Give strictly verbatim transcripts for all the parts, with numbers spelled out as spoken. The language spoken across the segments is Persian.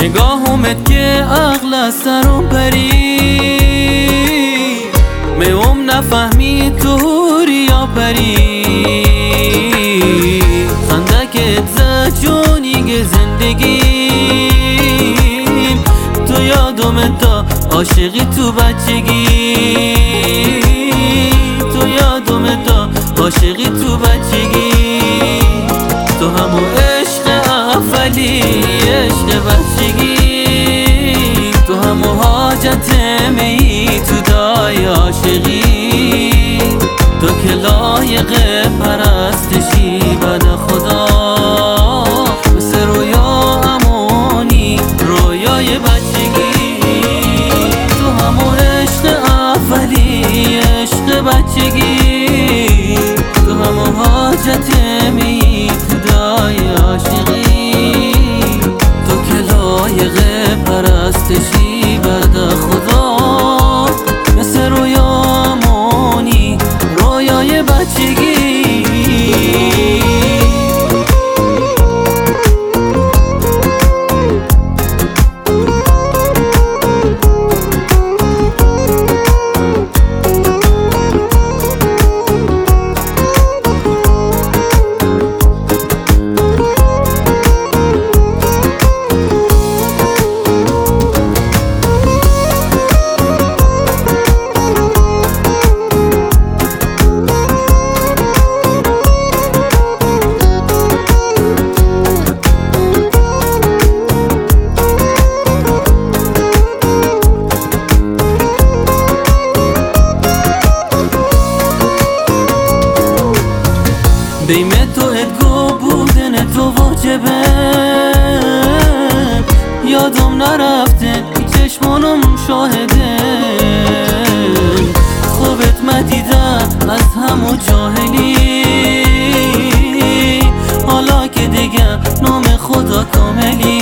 نگاهمت که عقل از سرم پری میوم نفهمی تو هوری یا پری خندکت زد جونیگ زندگیم تو یادم تا عاشقی تو بچگی تو یادم تا عاشقی تو بچگی تو همون عشق اولی عشق بچگی تو همون حاجت می تو دای عاشقی تو که لایق پرستشی بعد خدا مثل رویا امونی رویای بچگی تو همون عشق اولی عشق بچگی تو همون حاجت می تو دای عاشقی تو که لایق پرستشی بعد خدا مثل رویامونی رویای بچگی بیم تو ادگو بودن تو واجبه یادم نرفته چشمانم شاهده خوبت مدیدم از همو جاهلی حالا که دیگه نام خدا کاملی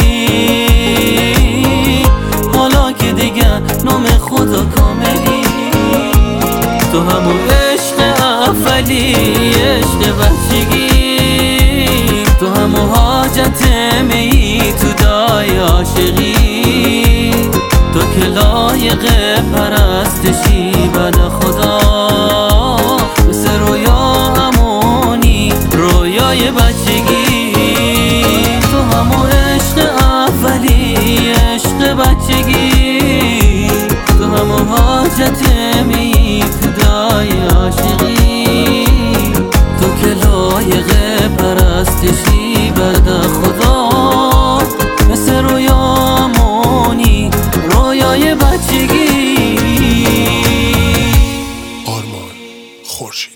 حالا که دیگه نام خدا کاملی تو همو عشق اولی عشق بچگی تو همو حاجت می تو دای عاشقی تو که لایق پرستشی بعد خدا مثل رویا امونی رویای بچگی تو همو عشق اولی عشق بچگی تو همو حاجت می تو دای عاشقی تو که لایق پرستشی بعد خدا مثل رویامونی رویای بچگی. آرمان خورشید.